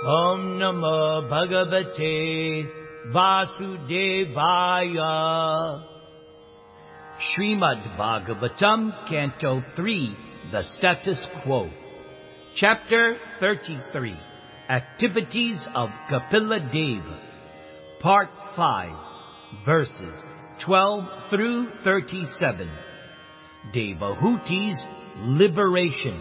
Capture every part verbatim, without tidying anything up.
Om Namo Bhagavate Vasudevaya. Srimad Bhagavatam, Canto three, The Status Quo. Chapter thirty-three, Activities of Kapila Deva. Part five, verses twelve through thirty-seven. Devahuti's liberation.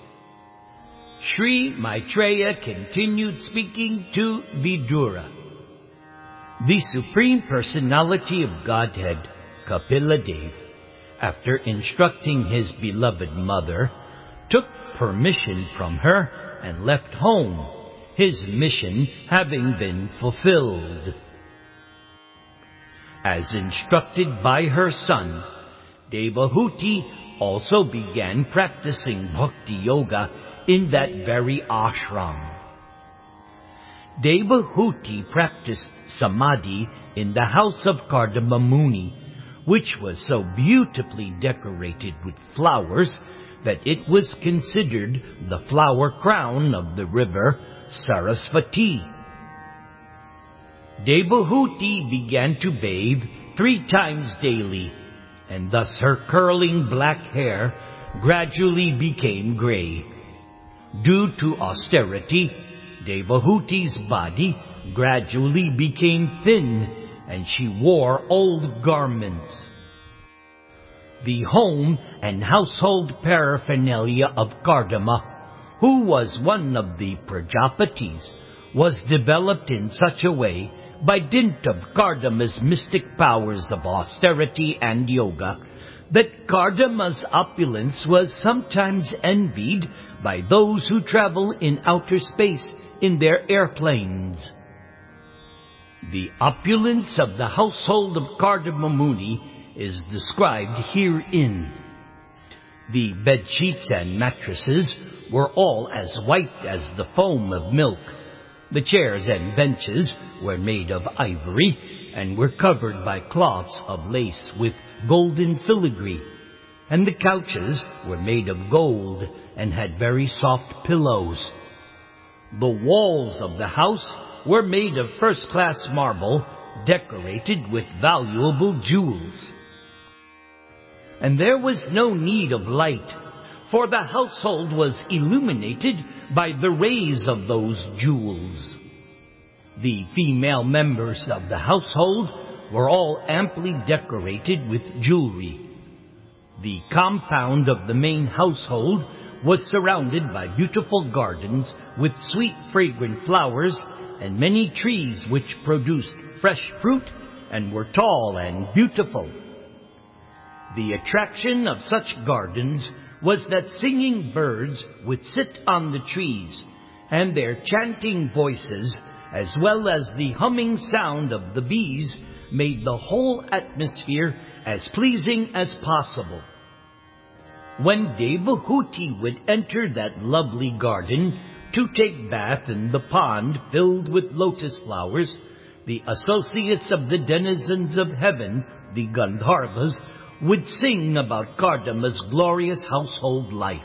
Sri Maitreya continued speaking to Vidura. The Supreme Personality of Godhead, Kapila Deva, after instructing his beloved mother, took permission from her and left home, his mission having been fulfilled. As instructed by her son, Devahuti also began practicing Bhakti Yoga in that very ashram. Devahuti practiced Samadhi in the house of Kardama Muni, which was so beautifully decorated with flowers that it was considered the flower crown of the river Sarasvati. Devahuti began to bathe three times daily, and thus her curling black hair gradually became gray. Due to austerity, Devahuti's body gradually became thin, and she wore old garments. The home and household paraphernalia of Kardama, who was one of the Prajapatis, was developed in such a way by dint of Kardama's mystic powers of austerity and yoga, that Kardama's opulence was sometimes envied by those who travel in outer space in their airplanes. The opulence of the household of Kardama Muni is described herein. The bedsheets and mattresses were all as white as the foam of milk. The chairs and benches were made of ivory and were covered by cloths of lace with golden filigree, and the couches were made of gold and had very soft pillows. The walls of the house were made of first-class marble, decorated with valuable jewels. And there was no need of light, for the household was illuminated by the rays of those jewels. The female members of the household were all amply decorated with jewelry. The compound of the main household was surrounded by beautiful gardens with sweet fragrant flowers and many trees which produced fresh fruit and were tall and beautiful. The attraction of such gardens was that singing birds would sit on the trees, and their chanting voices, as well as the humming sound of the bees, made the whole atmosphere as pleasing as possible. When Devahuti would enter that lovely garden to take bath in the pond filled with lotus flowers, the associates of the denizens of heaven, the Gandharvas, would sing about Kardama's glorious household life.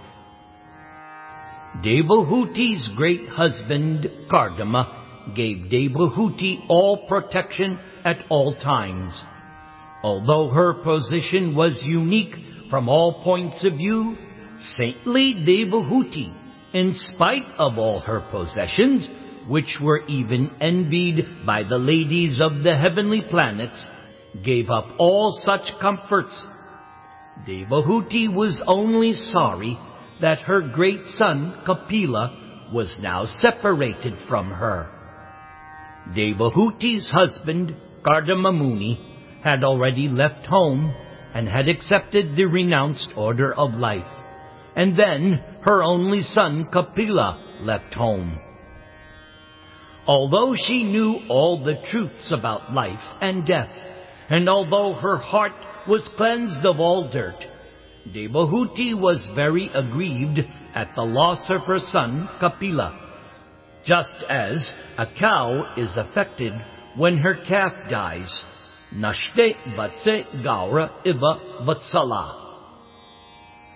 Devahuti's great husband, Kardama, gave Devahuti all protection at all times. Although her position was unique from all points of view, saintly Devahuti, in spite of all her possessions, which were even envied by the ladies of the heavenly planets, gave up all such comforts. Devahuti was only sorry that her great son, Kapila, was now separated from her. Devahuti's husband, Kardama Muni, had already left home and had accepted the renounced order of life, and then her only son, Kapila, left home. Although she knew all the truths about life and death, and although her heart was cleansed of all dirt, Devahuti was very aggrieved at the loss of her son, Kapila, just as a cow is affected when her calf dies. Nashte vatse gaura iva vatsala.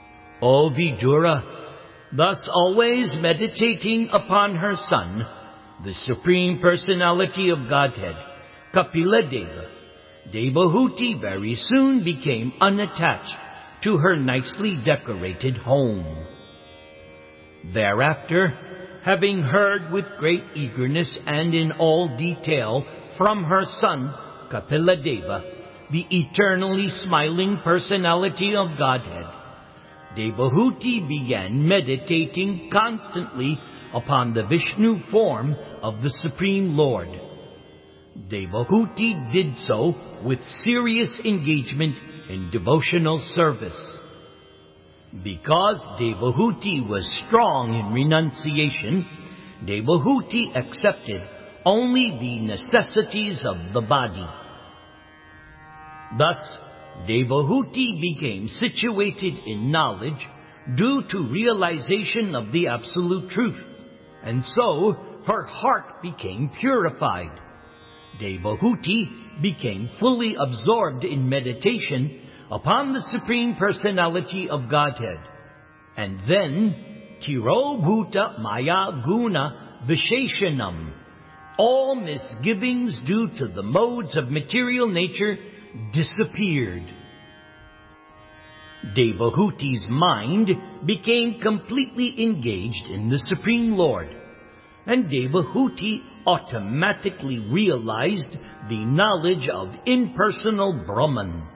O Vidura, thus always meditating upon her son, the Supreme Personality of Godhead, Kapila Deva, Devahuti very soon became unattached to her nicely decorated home. Thereafter, having heard with great eagerness and in all detail from her son, Kapila Deva, the eternally smiling personality of Godhead, Devahuti began meditating constantly upon the Vishnu form of the Supreme Lord. Devahuti did so with serious engagement in devotional service. Because Devahuti was strong in renunciation, Devahuti accepted only the necessities of the body. Thus, Devahuti became situated in knowledge due to realization of the absolute truth, and so her heart became purified. Devahuti became fully absorbed in meditation upon the Supreme Personality of Godhead, and then Tiro Bhuta Maya Guna Visheshanam, all misgivings due to the modes of material nature disappeared. Devahuti's mind became completely engaged in the Supreme Lord, and Devahuti automatically realized the knowledge of impersonal Brahman.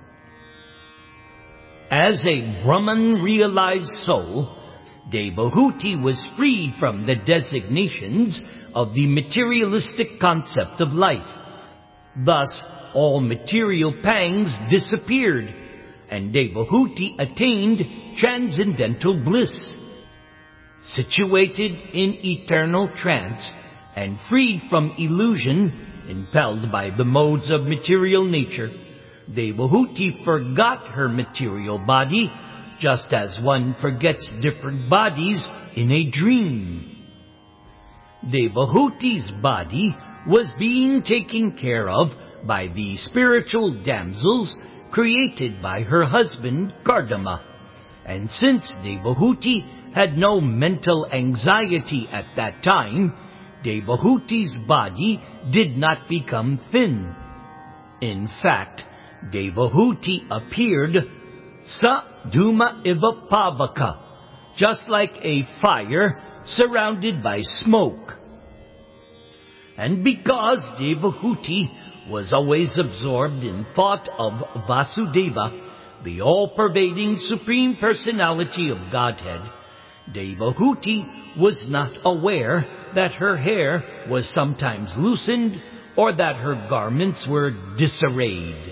As a Brahman-realized soul, Devahuti was freed from the designations of the materialistic concept of life. Thus, all material pangs disappeared, and Devahuti attained transcendental bliss. Situated in eternal trance and freed from illusion, impelled by the modes of material nature, Devahuti forgot her material body, just as one forgets different bodies in a dream. Devahuti's body was being taken care of by the spiritual damsels created by her husband Kardama, and since Devahuti had no mental anxiety at that time, Devahuti's body did not become thin. In fact, Devahuti appeared sa duma iva pavaka, just like a fire surrounded by smoke. And because Devahuti was always absorbed in thought of Vasudeva, the all-pervading Supreme Personality of Godhead, Devahuti was not aware that her hair was sometimes loosened or that her garments were disarrayed.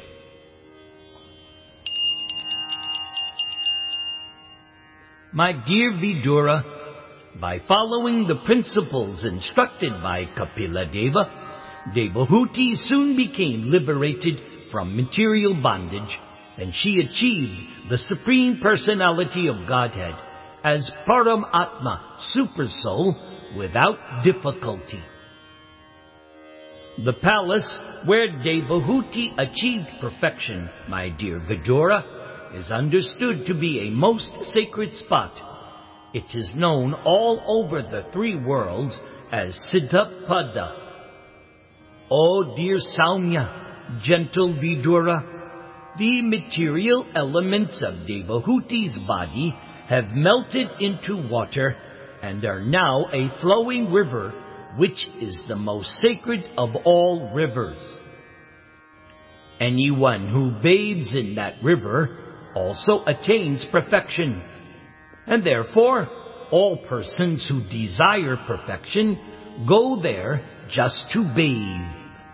My dear Vidura, by following the principles instructed by Kapila Deva, Devahuti soon became liberated from material bondage, and she achieved the Supreme Personality of Godhead as Paramatma, Super Soul, without difficulty. The palace where Devahuti achieved perfection, my dear Vidura, is understood to be a most sacred spot. It is known all over the three worlds as Siddhapada. Oh dear Saumya, gentle Vidura, the material elements of Devahuti's body have melted into water and are now a flowing river, which is the most sacred of all rivers. Anyone who bathes in that river also attains perfection, and therefore all persons who desire perfection go there just to bathe.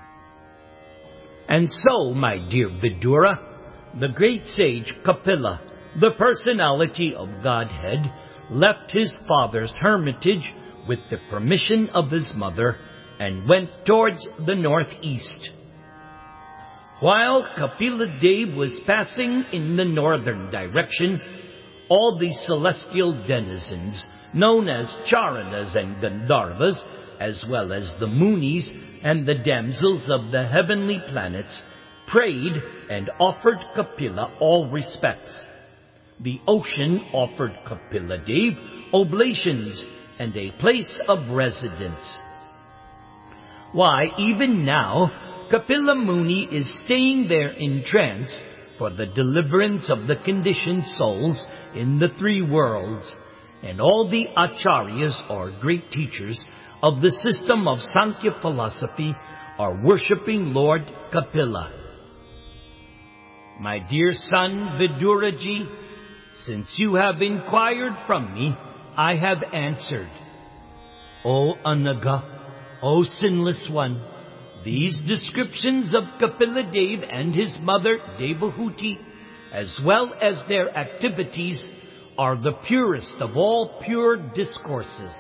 And so, my dear Vidura, the great sage Kapila, the personality of Godhead, left his father's hermitage with the permission of his mother and went towards the northeast. While Kapila Dev was passing in the northern direction, all the celestial denizens, known as Charanas and Gandharvas, as well as the Munis and the damsels of the heavenly planets, prayed and offered Kapila all respects. The ocean offered Kapila Dev oblations and a place of residence. Why, even now, Kapila Muni is staying there in trance for the deliverance of the conditioned souls in the three worlds, and all the acharyas, or great teachers, of the system of Sankhya philosophy are worshipping Lord Kapila. My dear son Viduraji, since you have inquired from me, I have answered. O Anaga, O sinless one, these descriptions of Kapila Dev and his mother Devahuti, as well as their activities, are the purest of all pure discourses.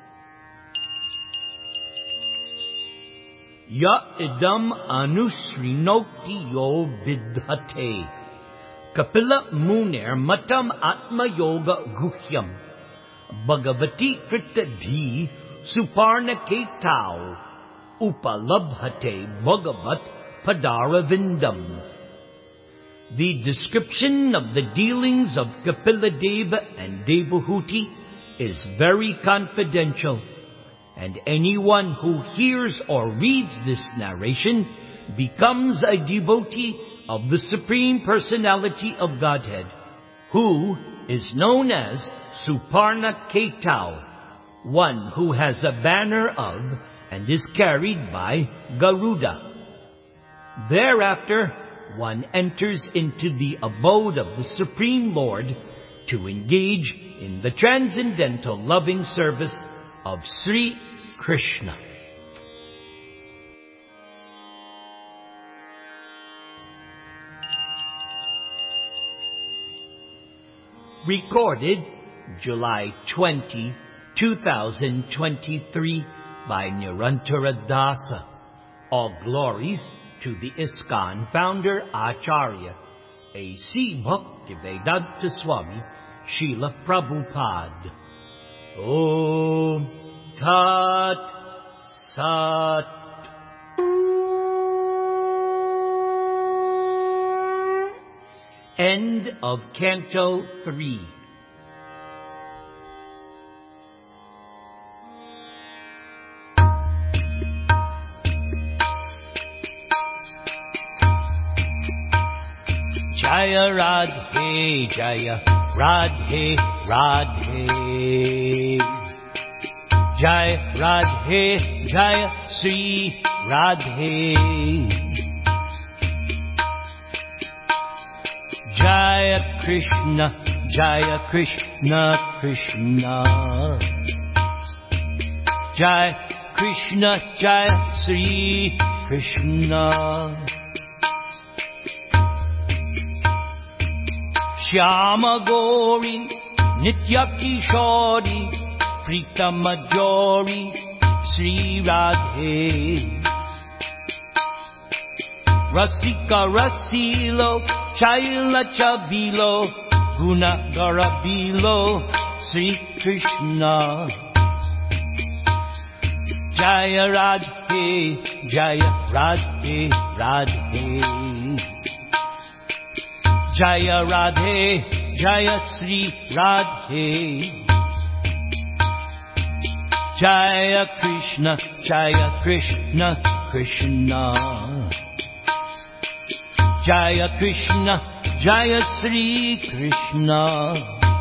Ya idam anusrinoti yo vidhate. Kapila Munir matam atma yoga guhyam. Bhagavati kritadhi suparnaketau. Upalabhate bhagavat padaravindam. The description of the dealings of Kapila Deva and Devahuti is very confidential, and anyone who hears or reads this narration becomes a devotee of the Supreme Personality of Godhead, who is known as Suparna Ketau, one who has a banner of and is carried by Garuda. Thereafter, one enters into the abode of the Supreme Lord to engage in the transcendental loving service of Sri Krishna. Recorded July twentieth, two thousand twenty-three by Nirantara Dasa. All glories to the ISKCON founder Acharya A C Bhaktivedanta Swami Srila Prabhupada. Om Tat Sat. End of Canto three. Jaya Radhe, Jaya Radhe, Radhe. Jaya Radhe, Jaya Sri Radhe. Jaya Krishna, Jaya Krishna, Krishna. Jaya Krishna, Jaya Sri Krishna. Shyama Gauri, Nitya Kishori, Prita Majori, Sri Radhe. Rasika Rasilo, Chaila Chabilo, Guna Garabilo, Sri Krishna. Jaya Radhe, Jaya Radhe, Radhe. Jaya Radhe, Jaya Sri Radhe. Jaya Krishna, Jaya Krishna, Krishna. Jaya Krishna, Jaya Sri Krishna.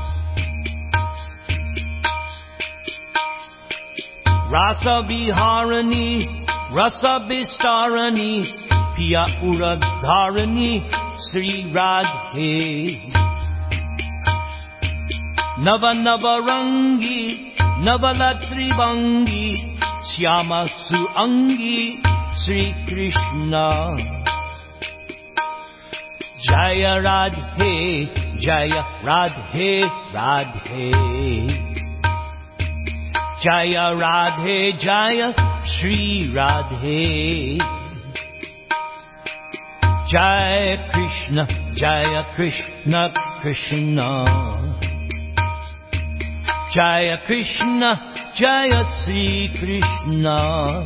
Rasa Viharani, Rasa Vistarani, Piya Uradharani, Sri Radhe. Nava Nava Rangi, Navalatri Bangi, Shyama Suangi, Sri Krishna. Jaya Radhe, Jaya Radhe, Radhe. Jaya Radhe, Jaya Sri Radhe. Jaya Krishna, Jaya Krishna, Krishna. Jaya Krishna, Jaya Sri Krishna.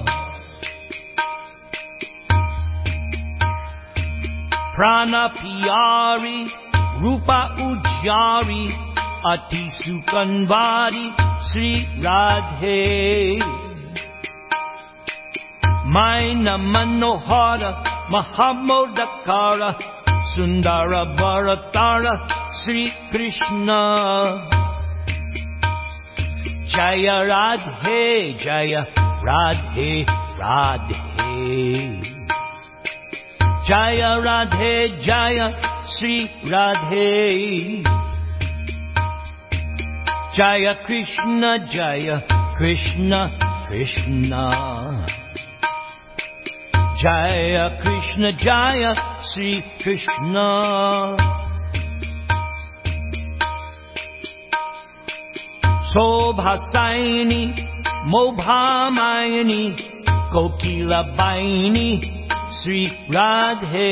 Prana Piyari, Rupa Ujjari, Ati Sukanvari, Sri Radhe. Maina Manohara Mahamodakara Sundara Bharatara Sri Krishna. Jaya Radhe, Jaya Radhe, Radhe. Jaya Radhe, Jaya Sri Radhe. Jaya Krishna, Jaya Krishna, Krishna. Jaya Krishna, Jaya Sri Krishna. Sobhasaini, Mobhamayani, Kokila Baini, Sri Radhe.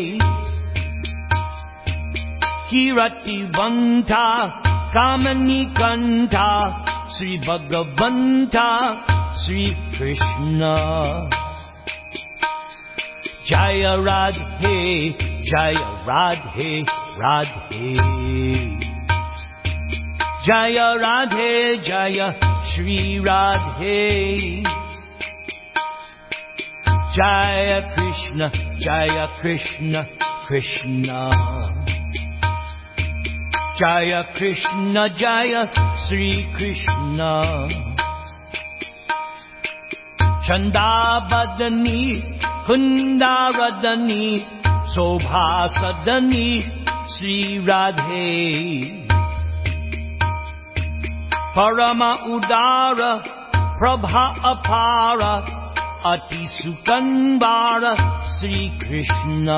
Kirati Vanta, Kamani Kanta, Sri Bhagavanta, Sri Krishna. Jaya Radhe, Jaya Radhe, Radhe. Jaya Radhe, Jaya Shri Radhe. Jaya Krishna, Jaya Krishna, Krishna. Jaya Krishna, Jaya Sri Krishna. Chandavadani, Kundaradani, Sobhasadani, Sri Radhe. Parama Udara, Prabha Apara, Ati Sukanbara, Sri Krishna.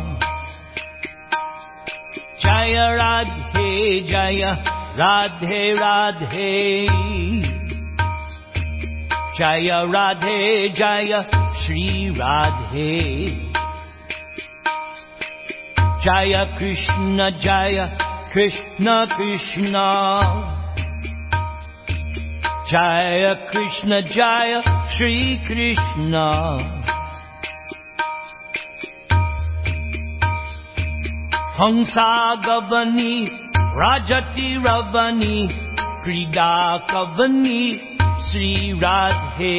Jaya Radhe, Jaya Radhe, Radhe. Jaya Radhe, Jaya Shri Radhe. Jaya Krishna, Jaya Krishna, Krishna. Jaya Krishna, Jaya Shri Krishna. Hamsa Gavani, Rajati Ravani, Krida Kavani, Sri Radhe.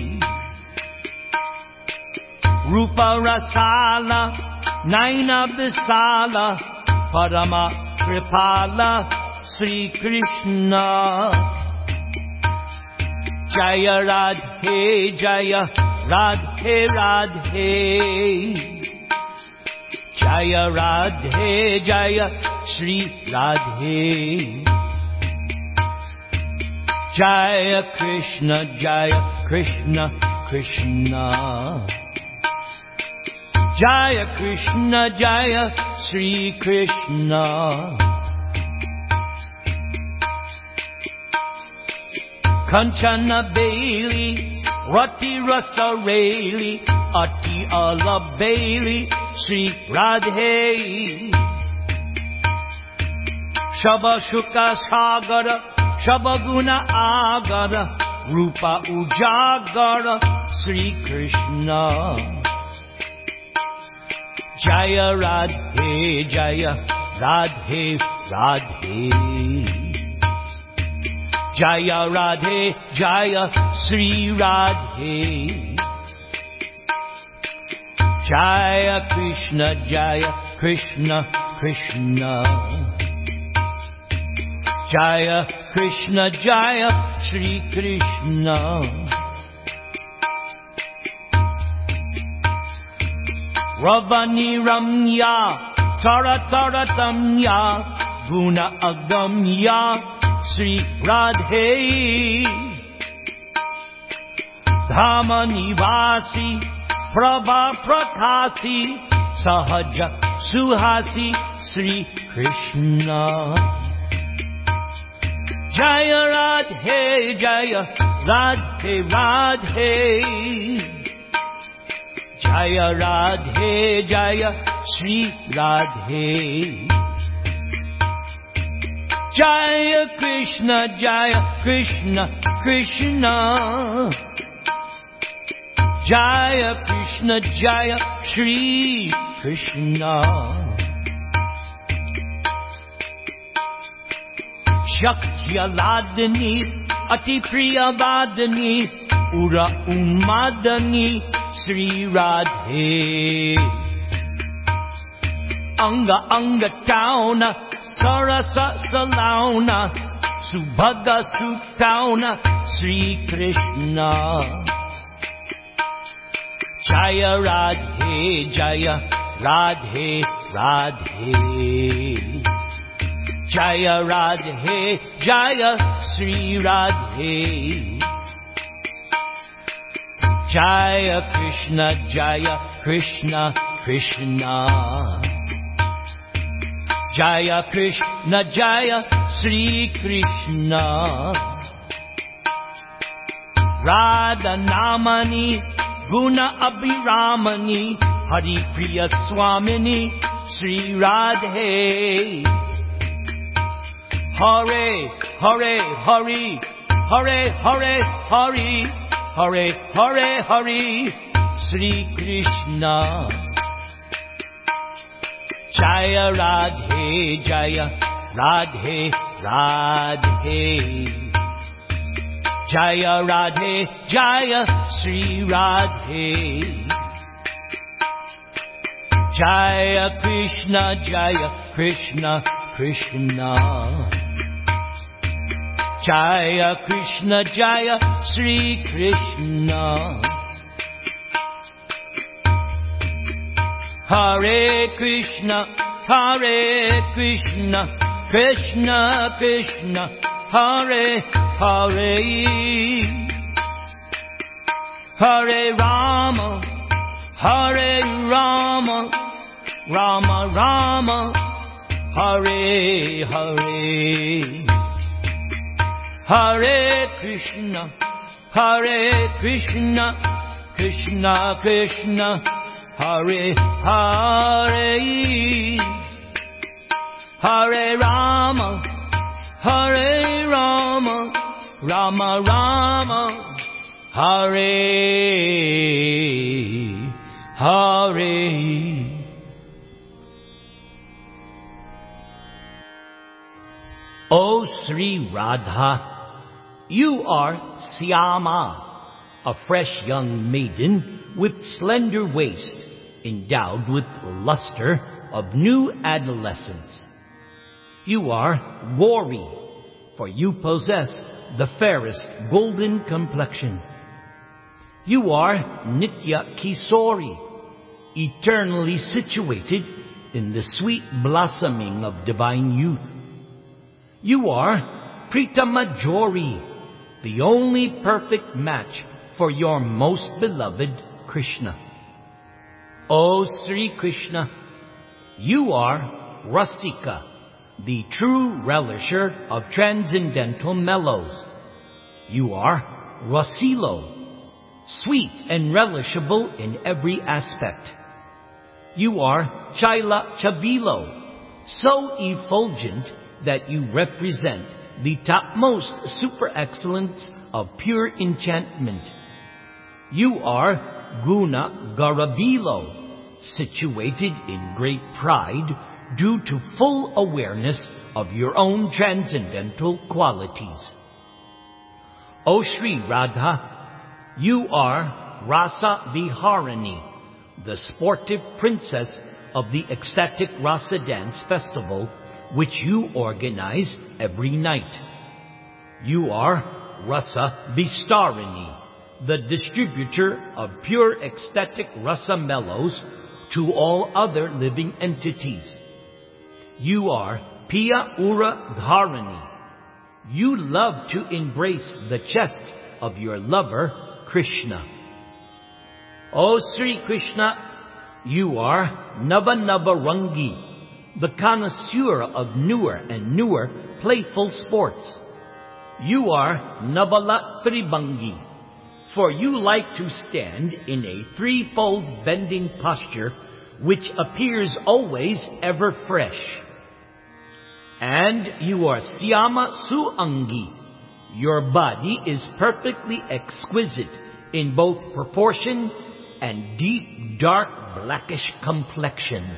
Rupa Rasala, Naina Bisala, Parama Kripala, Sri Krishna. Jaya Radhe, Jaya Radhe, Radhe. Jaya Radhe, Jaya Shri Radhe. Jaya Krishna, Jaya Krishna, Krishna. Jaya Krishna, Jaya Shri Krishna. Kanchana Bailey, Rati Rasa Raili, Ati Ala Bailey, Sri Radhe. Shabashuka Sagara, Shabaguna Agara, Rupa Ujagara, Sri Krishna. Jaya Radhe, Jaya Radhe, Radhe. Jaya Radhe, Jaya Sri Radhe. Jaya Krishna, Jaya Krishna, Krishna. Jaya Krishna, Jaya Shri Krishna. Ravani Ramya, Tara Tara Tamya, Guna Agamya, Sri Radhe. Dhama Nivasi, Prabha Prakasi, Sahaja Suhasi, Sri Krishna. Jaya Radhe, Jaya Radhe, Radhe. Jaya Radhe, Jaya Shri Radhe. Jaya Krishna, Jaya Krishna, Krishna. Jaya Krishna, Jaya Shri Krishna. Shakya Ladini, Ati Priya Vadani, Ura Umadani, Sri Radhe. Anga Anga Tauna, Sarasa Salauna, Subhaga Sutauna, Sri Krishna. Jaya Radhe, Jaya Radhe, Radhe. Jaya Radhe, Jaya Sri Radhe. Jaya Krishna, Jaya Krishna, Krishna. Jaya Krishna, Jaya Sri Krishna. Radha Namani, Guna Abhiramani, Hari Priya Swamini, Sri Radhe. Hare, Hare, Hari, Hare, Hare, Hari, Hare, Hare, Hari, Sri Krishna. Jaya Radhe, Jaya Radhe, Radhe. Jaya Radhe, Jaya Sri Radhe. Jaya Krishna, Jaya Krishna, Krishna. Jaya Krishna, Jaya Sri Krishna. Hare Krishna, Hare Krishna, Krishna Krishna, Hare Hare. Hare Rama, Hare Rama, Rama Rama, Hare Hare. Hare Krishna, Hare Krishna, Krishna Krishna, Hare Hare. Hare Rama, Hare Rama, Rama Rama, Hare Hare. O Sri Radha, you are Syama, a fresh young maiden with slender waist, endowed with luster of new adolescence. You are Gauri, for you possess the fairest golden complexion. You are Nitya Kisori, eternally situated in the sweet blossoming of divine youth. You are Pritama Jori, the only perfect match for your most beloved Krishna. O Sri Krishna, you are Rasika, the true relisher of transcendental mellows. You are Rasilo, sweet and relishable in every aspect. You are Chaila Chabilo, so effulgent that you represent the topmost super excellence of pure enchantment. You are Guna Garabilo, situated in great pride due to full awareness of your own transcendental qualities. O Sri Radha, you are Rasa Viharani, the sportive princess of the ecstatic Rasa Dance Festival, which you organize every night. You are Rasa Vistarini, the distributor of pure ecstatic Rasa mellows to all other living entities. You are Piya Ura Dharani. You love to embrace the chest of your lover, Krishna. O Sri Krishna, you are Nava Nava Rangi, the connoisseur of newer and newer playful sports. You are Navala Tribangi, for you like to stand in a threefold bending posture which appears always ever fresh. And you are Syama Suangi. Your body is perfectly exquisite in both proportion and deep, dark, blackish complexion.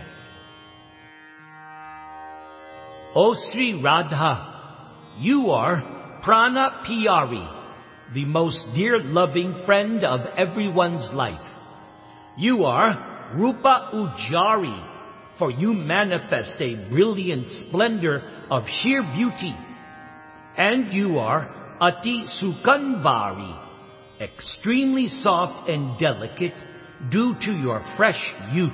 O Sri Radha, you are Prana Piyari, the most dear loving friend of everyone's life. You are Rupa Ujari, for you manifest a brilliant splendor of sheer beauty. And you are Ati Sukanvari, extremely soft and delicate due to your fresh youth.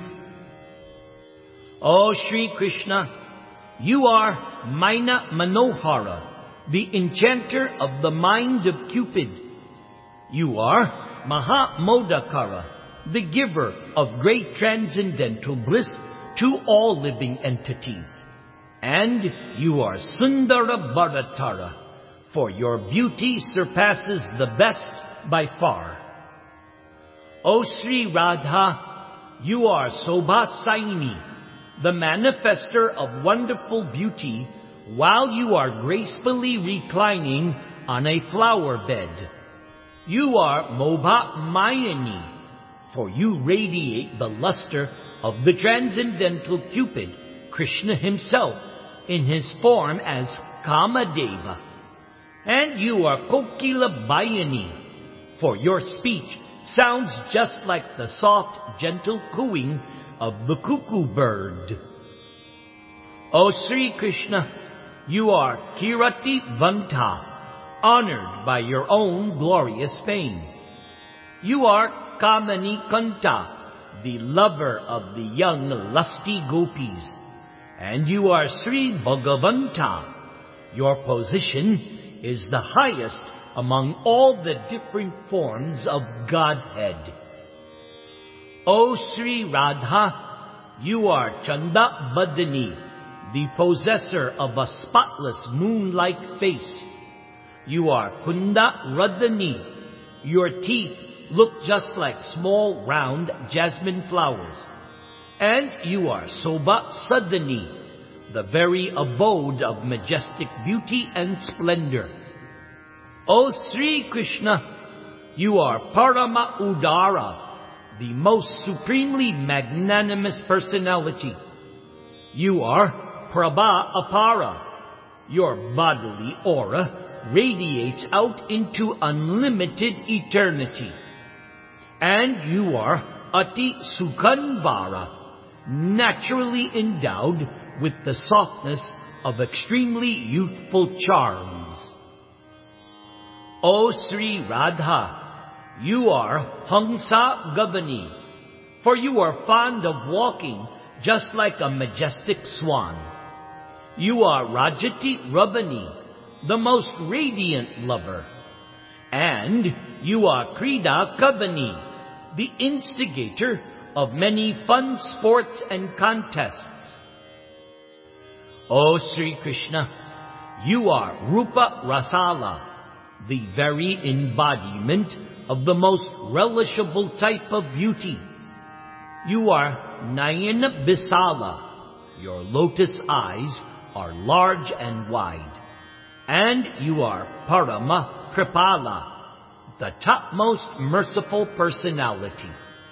O Sri Krishna, you are Maina Manohara, the enchanter of the mind of Cupid. You are Mahamodakara, the giver of great transcendental bliss to all living entities. And you are Sundara Bharatara, for your beauty surpasses the best by far. O Sri Radha, you are Sobhasaini, the manifester of wonderful beauty, while you are gracefully reclining on a flower bed. You are Mobha Mayani, for you radiate the luster of the transcendental Cupid, Krishna himself, in his form as Kamadeva. And you are Kokila Bayani, for your speech sounds just like the soft, gentle cooing of the cuckoo bird. O Sri Krishna, you are Kirati Vanta, honored by your own glorious fame. You are Kamani Kanta, the lover of the young lusty gopis. And you are Sri Bhagavanta. Your position is the highest among all the different forms of Godhead. O Sri Radha, you are Chanda Badani, the possessor of a spotless moon-like face. You are Kunda Radhani. Your teeth look just like small round jasmine flowers. And you are Sobha Sadhani, the very abode of majestic beauty and splendor. O Sri Krishna, you are Parama Udara, the most supremely magnanimous personality. You are Prabha Apara. Your bodily aura radiates out into unlimited eternity. And you are Ati Sukhanvara, naturally endowed with the softness of extremely youthful charms. O Sri Radha, you are Hamsa Gavani, for you are fond of walking just like a majestic swan. You are Rajati Rabani, the most radiant lover. And you are Krida Kavani, the instigator of many fun sports and contests. O Sri Krishna, you are Rupa Rasala, the very embodiment of the most relishable type of beauty. You are Nayana Bisala. Your lotus eyes are large and wide. And you are Parama Kripala, the topmost merciful personality.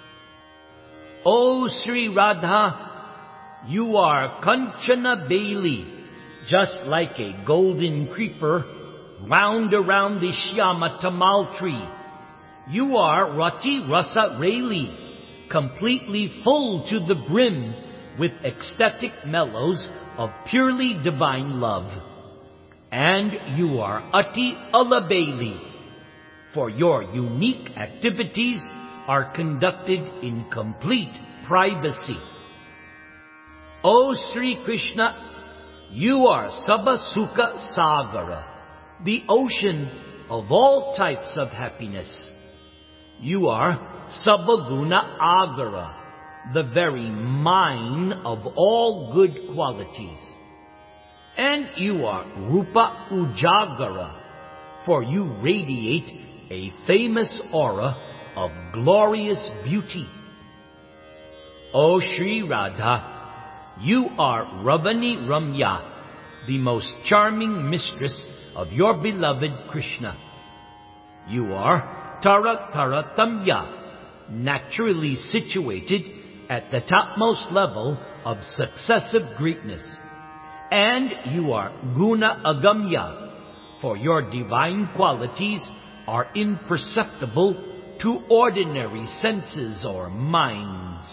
O Sri Radha, you are Kanchana Baili, just like a golden creeper wound around the Shyama Tamal tree. You are Rati Rasa Raili, completely full to the brim with ecstatic mellows of purely divine love. And you are Ati Alabaili, for your unique activities are conducted in complete privacy. O Sri Krishna, you are Sabasukha Sagara, the ocean of all types of happiness. You are Sabaguna Agara, the very mine of all good qualities. And you are Rupa Ujagara, for you radiate a famous aura of glorious beauty. O Sri Radha, you are Ravani Ramya, the most charming mistress of your beloved Krishna. You are Tara Taratamya, naturally situated at the topmost level of successive greatness. And you are Guna Agamya, for your divine qualities are imperceptible to ordinary senses or minds.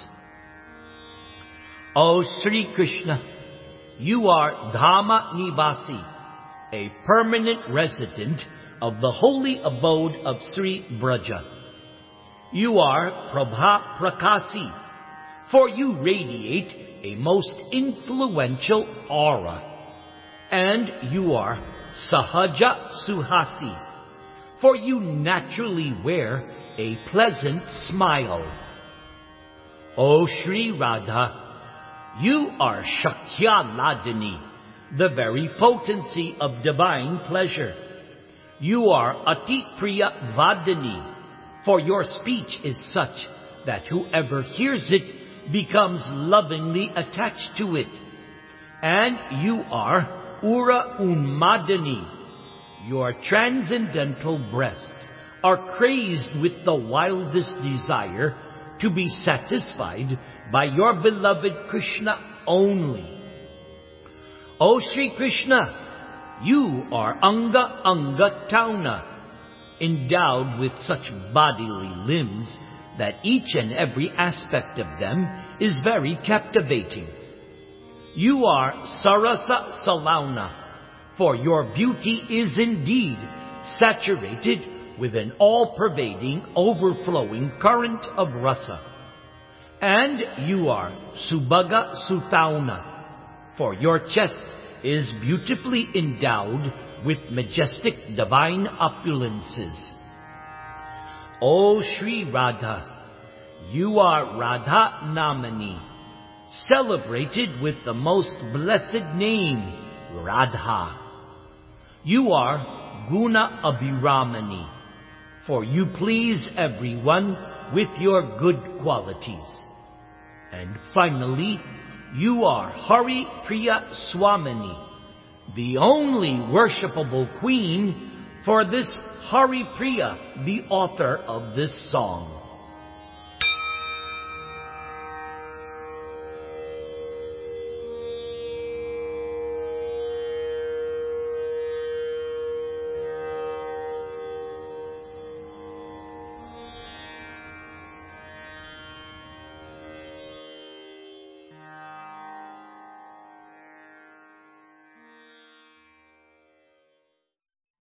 O Sri Krishna, you are Dhamma Nivasi, a permanent resident of the holy abode of Sri Braja. You are Prabha Prakasi, for you radiate a most influential aura. And you are Sahaja Suhasi, for you naturally wear a pleasant smile. O Sri Radha, you are Shakya Ladini, the very potency of divine pleasure. You are Ati Priya Vadini, for your speech is such that whoever hears it becomes lovingly attached to it. And you are Ura Unmadani. Your transcendental breasts are crazed with the wildest desire to be satisfied by your beloved Krishna only. O Sri Krishna, you are Anga Anga Tauna, endowed with such bodily limbs that each and every aspect of them is very captivating. You are Sarasa Salauna, for your beauty is indeed saturated with an all-pervading, overflowing current of rasa. And you are Subhaga Sutauna, for your chest is beautifully endowed with majestic divine opulences. O Sri Radha, you are Radha Namani, celebrated with the most blessed name, Radha. You are Guna Abhiramani, for you please everyone with your good qualities. And finally, you are Hari Priya Swamini, the only worshipable queen for this Hari Priya, the author of this song.